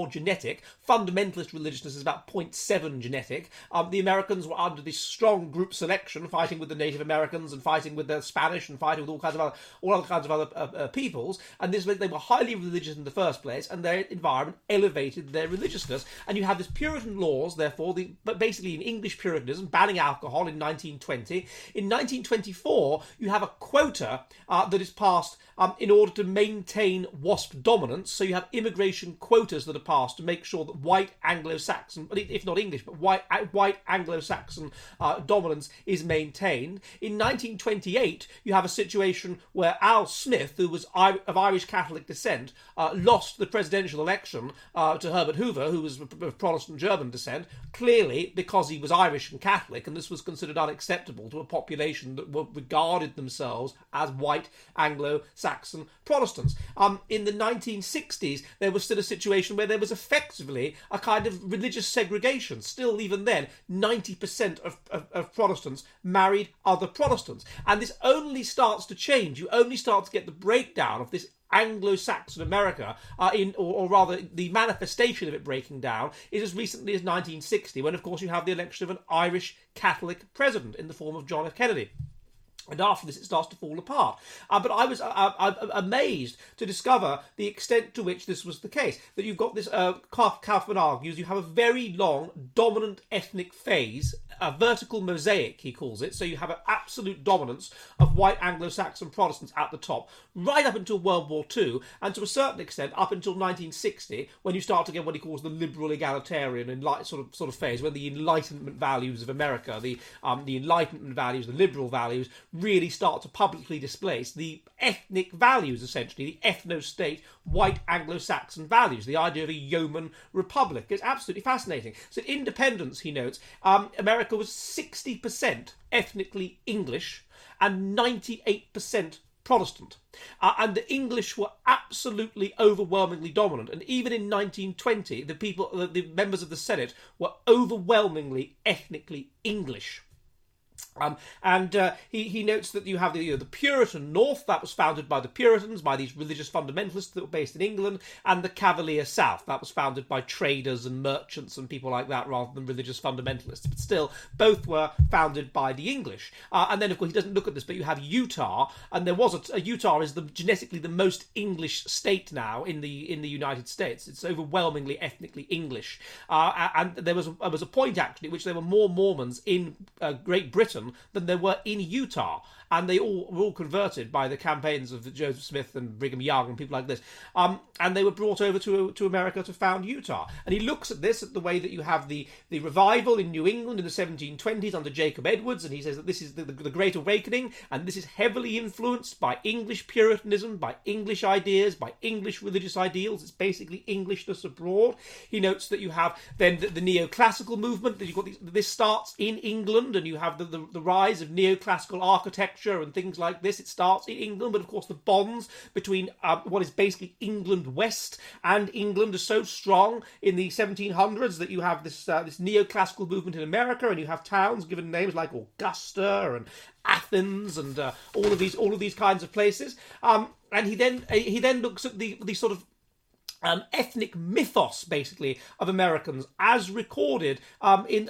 0.4 genetic. Fundamentalist religiousness is about 0.7 genetic. The Americans were under this strong group selection, fighting with the Native Americans and fighting with the Spanish and fighting with all other kinds of other peoples. And this meant they were highly religious in the first place, and their environment elevated their religiousness. And you have this Puritan laws, therefore, but basically in English Puritanism, banning alcohol in 1920. In 1924, you have a quota that is passed in order to maintain WASP dominance. So you have immigration quotas that are passed to make sure that white Anglo-Saxon, if not English, but white Anglo-Saxon dominance is maintained. In 1928, you have a situation where Al Smith, who was of Irish Catholic descent, lost the presidential election to Herbert Hoover, who was of Protestant German descent, clearly because he was Irish and Catholic, and this was considered unacceptable to a population that regarded themselves as white Anglo-Saxon Protestants. In the 1960s, there was still a situation where there was effectively a kind of religious segregation. Still, even then, 90% of Protestants married other Protestants. And this only starts to change. You only start to get the breakdown of this Anglo-Saxon America, or rather the manifestation of it breaking down, is as recently as 1960, when of course you have the election of an Irish Catholic president in the form of John F. Kennedy. And after this, it starts to fall apart. But I was amazed to discover the extent to which this was the case. That you've got this, Kaufman argues, you have a very long dominant ethnic phase, a vertical mosaic, he calls it. So you have an absolute dominance of white Anglo-Saxon Protestants at the top, right up until World War II, and to a certain extent up until 1960, when you start to get what he calls the liberal egalitarian sort of phase, when the Enlightenment values of America, the Enlightenment values, the liberal values, really start to publicly displace the ethnic values, essentially, the ethno-state white Anglo-Saxon values, the idea of a yeoman republic. It's absolutely fascinating. So at independence, he notes, America was 60% ethnically English and 98% Protestant. And the English were absolutely overwhelmingly dominant. And even in 1920, the members of the Senate were overwhelmingly ethnically English. He notes that you have the Puritan North, that was founded by the Puritans, by these religious fundamentalists that were based in England, and the Cavalier South, that was founded by traders and merchants and people like that rather than religious fundamentalists. But still, both were founded by the English. And then, of course, he doesn't look at this, but you have Utah, and there was Utah is genetically the most English state now in the United States. It's overwhelmingly ethnically English. And there was a point, actually, at which there were more Mormons in Great Britain than there were in Utah, and they were all converted by the campaigns of Joseph Smith and Brigham Young and people like this, and they were brought over to America to found Utah. And he looks at this, at the way that you have the revival in New England in the 1720s under Jacob Edwards, and he says that this is the Great Awakening, and this is heavily influenced by English Puritanism, by English ideas, by English religious ideals. It's basically Englishness abroad. He notes that you have then the neoclassical movement, that you've got this starts in England, and you have the rise of neoclassical architecture and things like this. It starts in England, but of course the bonds between what is basically England West and England are so strong in the 1700s that you have this neoclassical movement in America, and you have towns given names like Augusta and Athens and all of these kinds of places. And he then looks at the sort of ethnic mythos, basically, of Americans as recorded in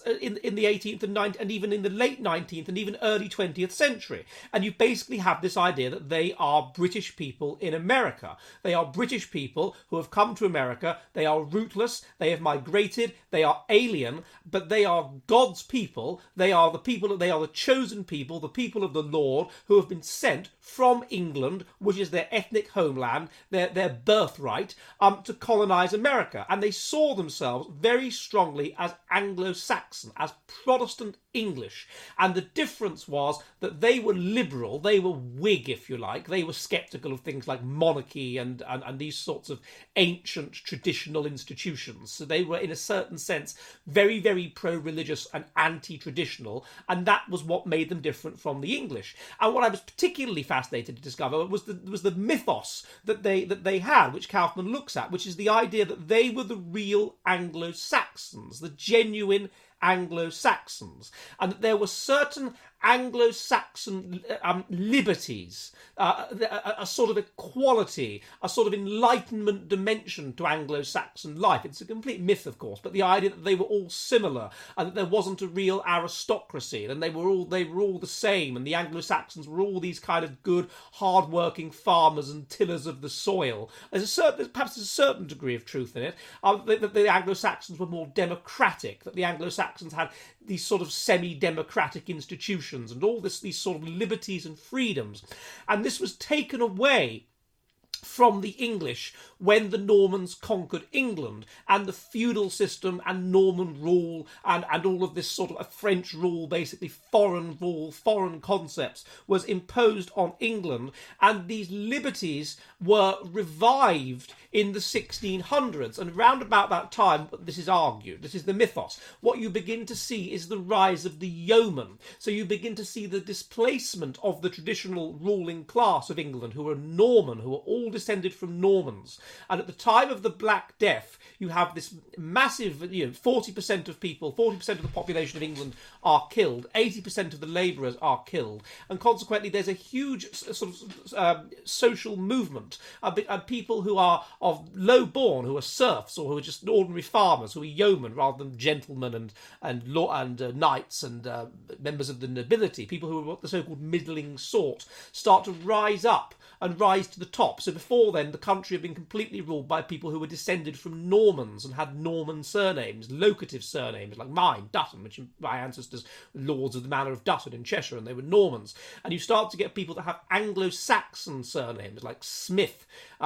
the 18th and 19th, and even in the late 19th and even early 20th century. And you basically have this idea that they are British people in America. They are British people who have come to America. They are rootless. They have migrated. They are alien, but they are God's people. They are the chosen people, the people of the Lord, who have been sent from England, which is their ethnic homeland, their birthright, to colonise America. And they saw themselves very strongly as Anglo-Saxon, as Protestant English. And the difference was that they were liberal, they were Whig, if you like. They were sceptical of things like monarchy and these sorts of ancient traditional institutions. So they were, in a certain sense, very, very pro-religious and anti-traditional, and that was what made them different from the English. And what I was particularly fascinated to discover was the mythos that they had, which Kaufman looks at, which is the idea that they were the real Anglo-Saxons, the genuine Anglo-Saxons, and that there were certain Anglo-Saxon liberties, a sort of equality, a sort of enlightenment dimension to Anglo-Saxon life. It's a complete myth, of course, but the idea that they were all similar and that there wasn't a real aristocracy, and they were all the same, and the Anglo-Saxons were all these kind of good, hard-working farmers and tillers of the soil. Perhaps there's a certain degree of truth in it. That the Anglo-Saxons were more democratic, that the Anglo-Saxons had these sort of semi-democratic institutions and all these sort of liberties and freedoms. And this was taken away from the English when the Normans conquered England, and the feudal system and Norman rule and all of this sort of French rule, basically foreign rule, foreign concepts, was imposed on England, and these liberties were revived in the 1600s. And round about that time, this is argued, this is the mythos, what you begin to see is the rise of the yeoman. So you begin to see the displacement of the traditional ruling class of England, who are Norman, who are all descended from Normans. And at the time of the Black Death, you have this massive, 40% of people, 40% of the population of England are killed, 80% of the labourers are killed, and consequently there's a huge sort of social movement, people who are of low born, who are serfs, or who are just ordinary farmers, who are yeomen rather than gentlemen and knights and members of the nobility, people who are the so-called middling sort, start to rise up and rise to the top. So before then, the country had been completely ruled by people who were descended from Normans and had Norman surnames, locative surnames, like mine, Dutton, which my ancestors were lords of the manor of Dutton in Cheshire, and they were Normans. And you start to get people that have Anglo-Saxon surnames, like Smith,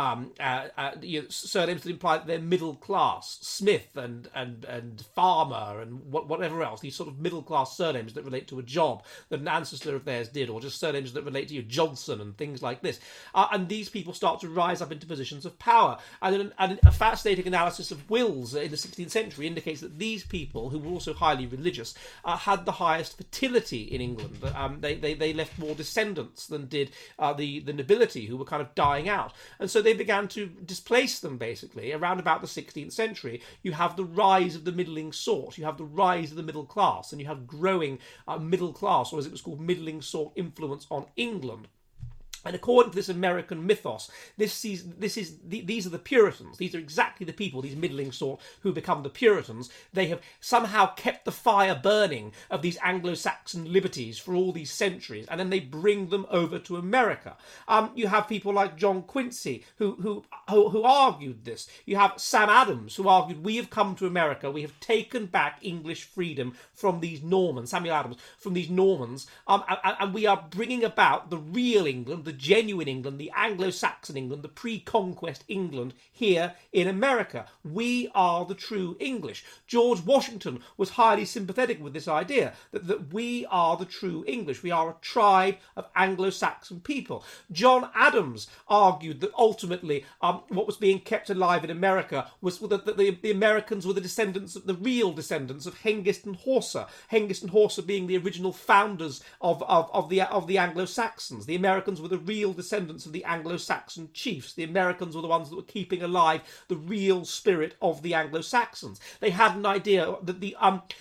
surnames that imply that they're middle class, Smith and farmer and whatever else, these sort of middle class surnames that relate to a job that an ancestor of theirs did, or just surnames that relate to Johnson and things like this. And these people start to rise up into positions of power. And a fascinating analysis of wills in the 16th century indicates that these people, who were also highly religious, had the highest fertility in England. They left more descendants than did the nobility, who were kind of dying out. And so they began to displace them, basically. Around about the 16th century, you have the rise of the middling sort, you have the rise of the middle class, and you have growing middle class, or as it was called, middling sort influence on England. And according to this American mythos, these are the Puritans. These are exactly the people, these middling sort, who become the Puritans. They have somehow kept the fire burning of these Anglo-Saxon liberties for all these centuries, and then they bring them over to America. You have people like John Quincy who argued this. You have Sam Adams, who argued, we have come to America, we have taken back English freedom from these Normans, Samuel Adams, from these Normans, and we are bringing about the real England, the genuine England, the Anglo-Saxon England, the pre-conquest England here in America. We are the true English. George Washington was highly sympathetic with this idea, that we are the true English. We are a tribe of Anglo-Saxon people. John Adams argued that ultimately what was being kept alive in America was that the Americans were the real descendants of Hengist and Horsa. Hengist and Horsa being the original founders of the Anglo-Saxons. The Americans were the real descendants of the Anglo-Saxon chiefs. The Americans were the ones that were keeping alive the real spirit of the Anglo-Saxons. They had an idea that the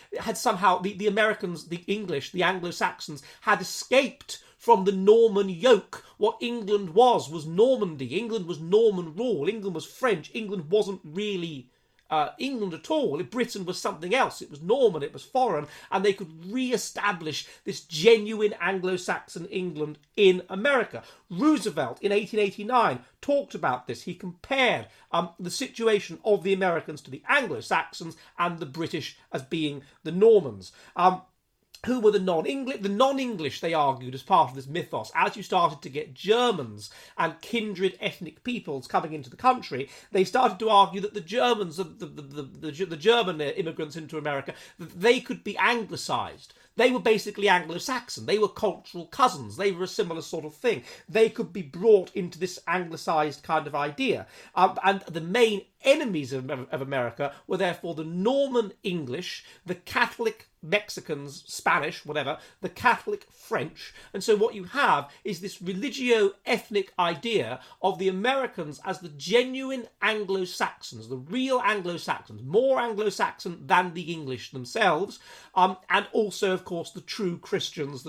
Americans, the English, the Anglo-Saxons had escaped from the Norman yoke. What England was Normandy. England was Norman rule. England was French. England wasn't really England at all. Britain was something else. It was Norman, it was foreign, and they could re-establish this genuine Anglo-Saxon England in America. Roosevelt in 1889 talked about this. He compared the situation of the Americans to the Anglo-Saxons and the British as being the Normans. Who were the non-English? The non-English, they argued, as part of this mythos, as you started to get Germans and kindred ethnic peoples coming into the country, they started to argue that the Germans, the German immigrants into America, that they could be anglicised. They were basically Anglo-Saxon. They were cultural cousins. They were a similar sort of thing. They could be brought into this anglicised kind of idea. And the main enemies of America were therefore the Norman English, the Catholic Mexicans, Spanish, whatever, the Catholic French. And so what you have is this religio-ethnic idea of the Americans as the genuine Anglo-Saxons, the real Anglo-Saxons, more Anglo-Saxon than the English themselves, and also, of course, the true Christians,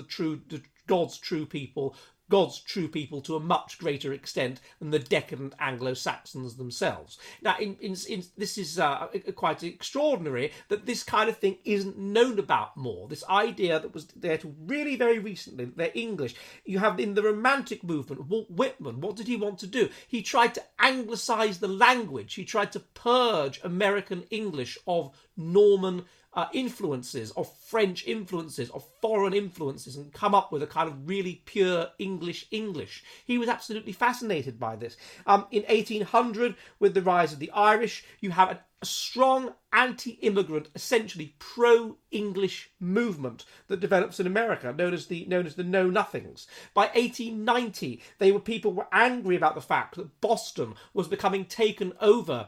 God's true people to a much greater extent than the decadent Anglo-Saxons themselves. Now, this is quite extraordinary that this kind of thing isn't known about more. This idea that was there till really very recently, that they're English. You have in the Romantic movement, Walt Whitman, what did he want to do? He tried to anglicise the language. He tried to purge American English of Norman influences, of French influences, of foreign influences, and come up with a kind of really pure English. He was absolutely fascinated by this. In 1800, with the rise of the Irish, you have a strong anti-immigrant, essentially pro-English movement that develops in America, known as the Know Nothings. By 1890, people were angry about the fact that Boston was becoming taken over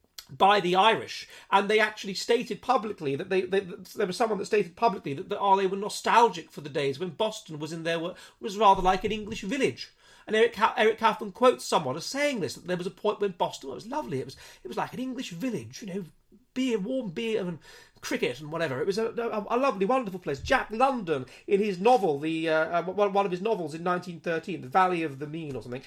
by the Irish, and they actually stated publicly that there was someone that stated publicly that they were nostalgic for the days when Boston was rather like an English village. And Eric Kaufman quotes someone as saying this, that there was a point when Boston was lovely. It was like an English village, warm beer and cricket and whatever. It was a lovely, wonderful place. Jack London, in his novel, one of his novels in 1913, The Valley of the Mean or something,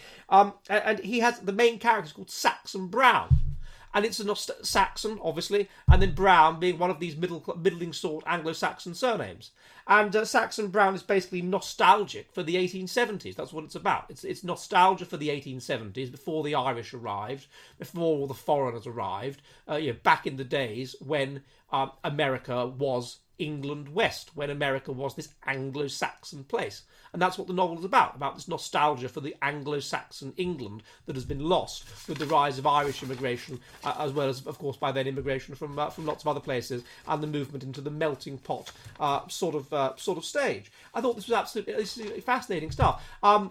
and he has the main character is called Saxon Brown. And it's a Saxon, obviously, and then Brown being one of these middling sort Anglo-Saxon surnames. And Saxon Brown is basically nostalgic for the 1870s. That's what it's about. It's nostalgia for the 1870s, before the Irish arrived, before all the foreigners arrived, back in the days when America was England West, when America was this Anglo-Saxon place. And that's what the novel is about this nostalgia for the Anglo-Saxon England that has been lost with the rise of Irish immigration, as well as, of course, by then immigration from lots of other places, and the movement into the melting pot sort of stage. I thought this was absolutely fascinating stuff.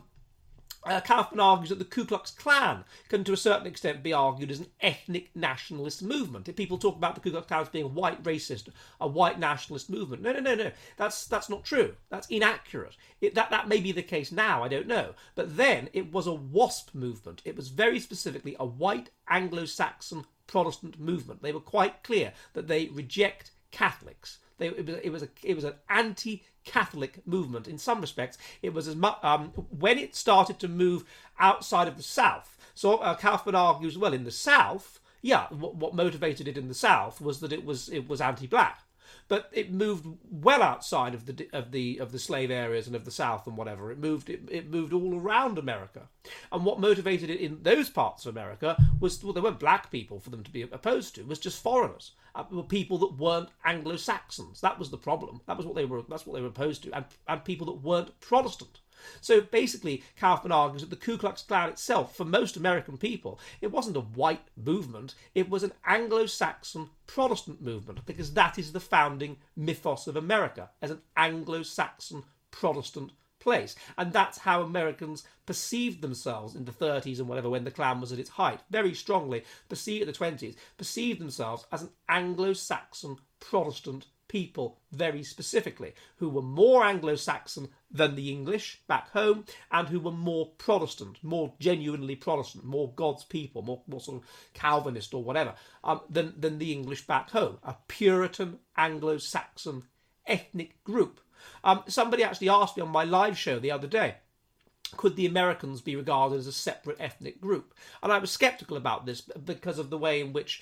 Kaufman argues that the Ku Klux Klan can, to a certain extent, be argued as an ethnic nationalist movement. If people talk about the Ku Klux Klan as being a white racist, a white nationalist movement, no. That's not true. That's inaccurate. That may be the case now, I don't know. But then it was a WASP movement. It was very specifically a white Anglo-Saxon Protestant movement. They were quite clear that they reject Catholics. It was an anti-Catholic movement. In some respects, it was as much when it started to move outside of the South. So Kaufman argues, well, in the South, what motivated it in the South was that it was anti-black. But it moved well outside of the slave areas and of the South and whatever. It moved all around America. And what motivated it in those parts of America was, well, there weren't black people for them to be opposed to. It was just foreigners, people that weren't Anglo-Saxons. That was the problem. That's what they were opposed to, and people that weren't Protestant. So basically, Kaufman argues that the Ku Klux Klan itself, for most American people, it wasn't a white movement, it was an Anglo-Saxon Protestant movement, because that is the founding mythos of America, as an Anglo-Saxon Protestant place. And that's how Americans perceived themselves in the 30s and whatever, when the Klan was at its height, very strongly, the 20s, perceived themselves as an Anglo-Saxon Protestant people, very specifically, who were more Anglo-Saxon than the English back home, and who were more Protestant, more genuinely Protestant, more God's people, more sort of Calvinist or whatever, than the English back home. A Puritan Anglo-Saxon ethnic group. Somebody actually asked me on my live show the other day, could the Americans be regarded as a separate ethnic group? And I was sceptical about this because of the way in which,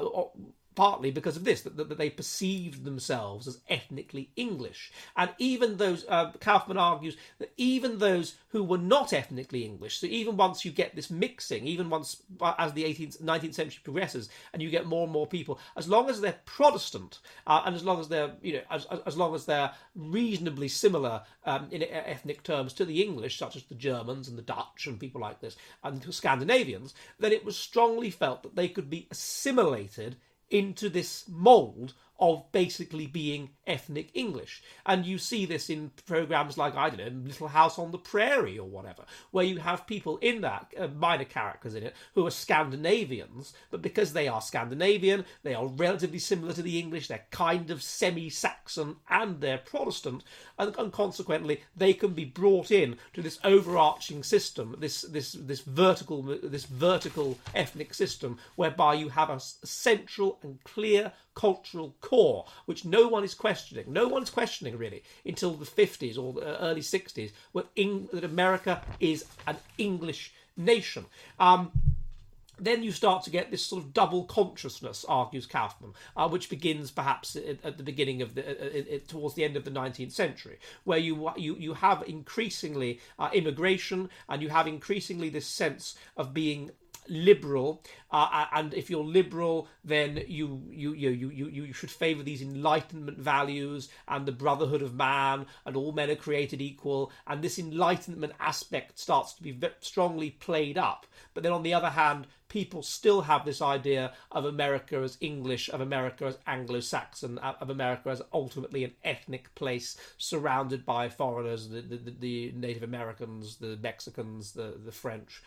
partly because of this, that they perceived themselves as ethnically English. And even those, Kaufman argues, that even those who were not ethnically English, so even once you get this mixing, even once, as the 19th century progresses, and you get more and more people, as long as they're Protestant, and as long as they're, as long as they're reasonably similar in ethnic terms to the English, such as the Germans and the Dutch and people like this, and the Scandinavians, then it was strongly felt that they could be assimilated into this mould of basically being ethnic English. And you see this in programs like, I don't know, Little House on the Prairie or whatever, where you have people in that, minor characters in it, who are Scandinavians, but because they are Scandinavian, they are relatively similar to the English, they're kind of semi-Saxon, and they're Protestant, and consequently they can be brought in to this overarching system, this vertical ethnic system, whereby you have a central and clear cultural core, which no one is questioning. No one's questioning, really, until the 50s or the early 60s, that America is an English nation. Then you start to get this sort of double consciousness, argues Kaufman, which begins perhaps at the beginning of towards the end of the 19th century, where you have increasingly immigration, and you have increasingly this sense of being liberal, and if you're liberal, then you should favour these Enlightenment values and the brotherhood of man, and all men are created equal, and this Enlightenment aspect starts to be strongly played up. But then on the other hand, people still have this idea of America as English, of America as Anglo-Saxon, of America as ultimately an ethnic place surrounded by foreigners, the Native Americans, the Mexicans, the French,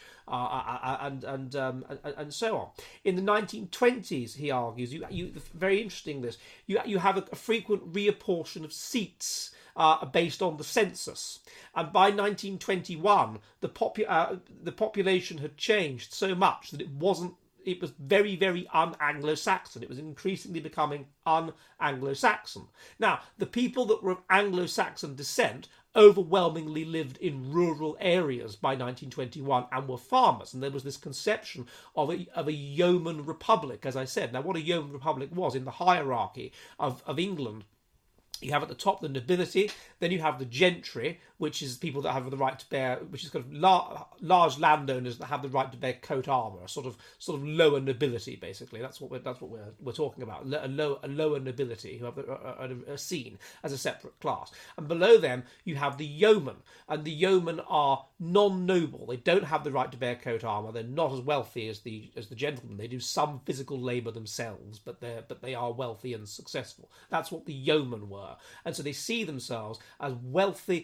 and so on. In the 1920s, he argues, very interesting this, you have a frequent reapportion of seats based on the census, and by 1921 the population had changed so much that it was very, very un-Anglo-Saxon. It was increasingly becoming un-Anglo-Saxon. Now, the people that were of Anglo-Saxon descent overwhelmingly lived in rural areas by 1921 and were farmers, and there was this conception of a yeoman republic, as I said. Now, what a yeoman republic was in the hierarchy of England, you have at the top the nobility, then you have the gentry, which is people that have the right to bear, which is kind of large landowners that have the right to bear coat armour, a sort of lower nobility, basically. That's what we're talking about, a lower nobility who are seen as a separate class. And below them you have the yeomen, and the yeomen are non-noble. They don't have the right to bear coat armour. They're not as wealthy as the gentlemen. They do some physical labour themselves, but they are wealthy and successful. That's what the yeomen were. And so they see themselves as wealthy,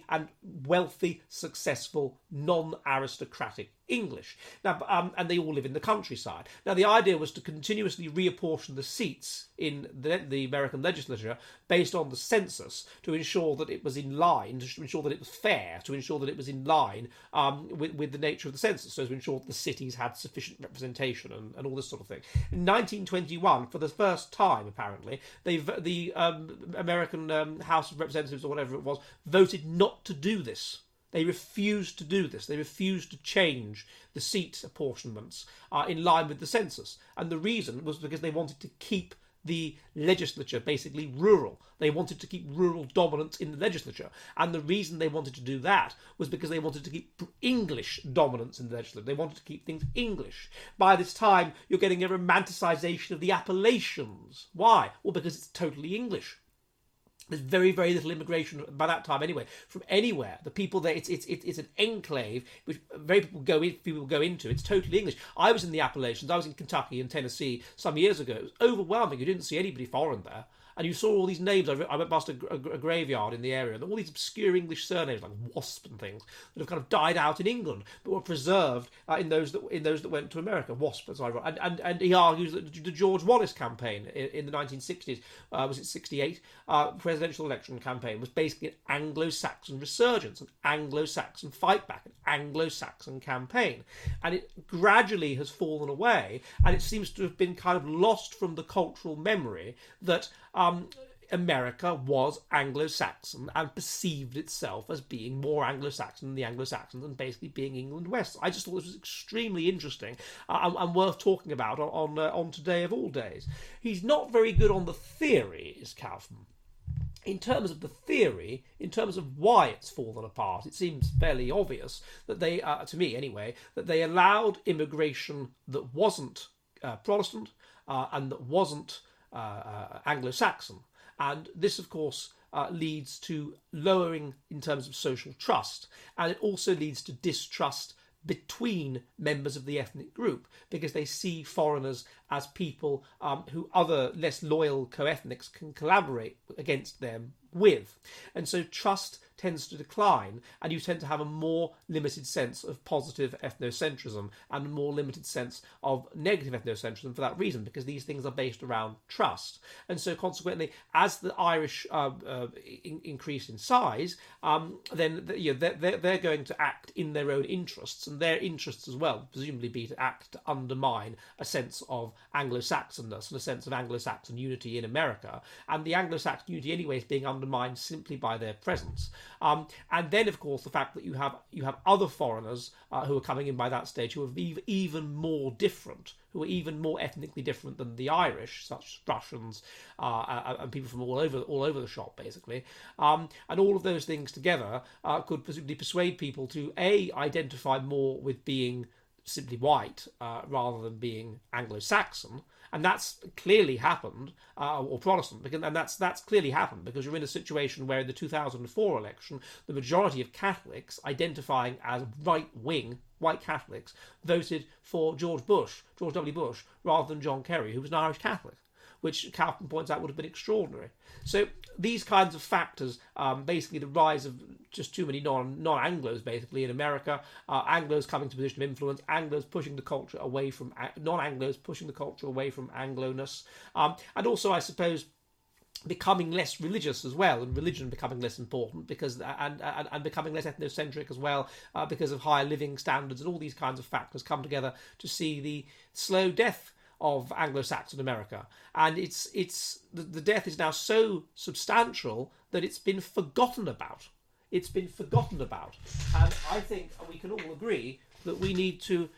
successful, non-aristocratic English. Now, and they all live in the countryside. Now, the idea was to continuously reapportion the seats in the American legislature based on the census to ensure that it was in line, to ensure that it was fair, to ensure that it was in line with the nature of the census, so to ensure that the cities had sufficient representation and all this sort of thing. In 1921, for the first time, apparently, the American House of Representatives, or whatever it was, voted not to do this. They refused to do this. They refused to change the seat apportionments in line with the census. And the reason was because they wanted to keep the legislature basically rural. They wanted to keep rural dominance in the legislature. And the reason they wanted to do that was because they wanted to keep English dominance in the legislature. They wanted to keep things English. By this time, you're getting a romanticisation of the Appalachians. Why? Well, because it's totally English. There's very, very little immigration by that time, anyway, from anywhere. The people there, it's an enclave which very people go into. It's totally English. I was in the Appalachians. I was in Kentucky and Tennessee some years ago. It was overwhelming. You didn't see anybody foreign there. And you saw all these names. I went past a graveyard in the area, and all these obscure English surnames like Wasp and things that have kind of died out in England, but were preserved in those that went to America. Wasp, as I wrote. And he argues that the George Wallace campaign in the 1960s, was it 68, presidential election campaign, was basically an Anglo-Saxon resurgence, an Anglo-Saxon fight back, an Anglo-Saxon campaign, and it gradually has fallen away, and it seems to have been kind of lost from the cultural memory that America was Anglo-Saxon and perceived itself as being more Anglo-Saxon than the Anglo-Saxons and basically being England West. I just thought this was extremely interesting and worth talking about on Today of All Days. He's not very good on the theory, is Kaufman. In terms of the theory, in terms of why it's fallen apart, it seems fairly obvious that they, to me anyway, that they allowed immigration that wasn't Protestant and that wasn't Anglo-Saxon, and this of course leads to lowering in terms of social trust, and it also leads to distrust between members of the ethnic group, because they see foreigners as people who other less loyal co-ethnics can collaborate against them with. And so trust tends to decline, and you tend to have a more limited sense of positive ethnocentrism and a more limited sense of negative ethnocentrism for that reason, because these things are based around trust. And so consequently, as the Irish increase in size, then they're going to act in their own interests, and their interests as well presumably be to act to undermine a sense of Anglo-Saxonness and a sense of Anglo-Saxon unity in America, and the Anglo-Saxon unity anyway is being undermined simply by their presence. And then, of course, the fact that you have other foreigners who are coming in by that stage who are even more different, who are even more ethnically different than the Irish, such as Russians and people from all over the shop, basically. And all of those things together could presumably persuade people to identify more with being simply white rather than being Anglo-Saxon. And that's clearly happened, or Protestant, and that's clearly happened because you're in a situation where in the 2004 election, the majority of Catholics identifying as right-wing white Catholics voted for George W. Bush, rather than John Kerry, who was an Irish Catholic, which Kaufman points out would have been extraordinary. So these kinds of factors, basically the rise of just too many non-Anglos basically in America, Anglos coming to a position of influence, Anglos pushing the culture away from non-Anglos, pushing the culture away from Anglo-ness, and also I suppose becoming less religious as well, and religion becoming less important because and becoming less ethnocentric as well because of higher living standards, and all these kinds of factors come together to see the slow death of Anglo-Saxon America. And it's the death is now so substantial that it's been forgotten about. It's been forgotten about. And I think we can all agree that we need to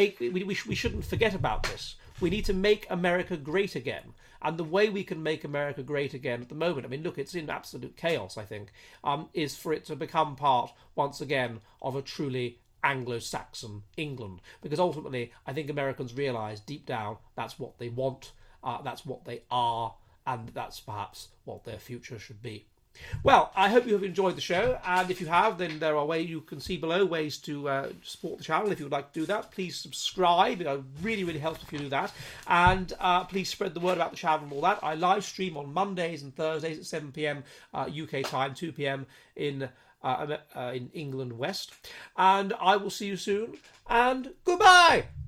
we shouldn't forget about this. We need to make America great again. And the way we can make America great again at the moment, I mean, look, it's in absolute chaos, I think, is for it to become part, once again, of a truly Anglo-Saxon England, because ultimately I think Americans realise deep down that's what they want, that's what they are, and that's perhaps what their future should be. Well, I hope you have enjoyed the show, and if you have, then there are ways you can see below ways to support the channel. If you would like to do that, please subscribe. It really, really helps if you do that, and please spread the word about the channel and all that. I live stream on Mondays and Thursdays at 7 p.m. UK time, 2 p.m. in England West, and I will see you soon, and goodbye!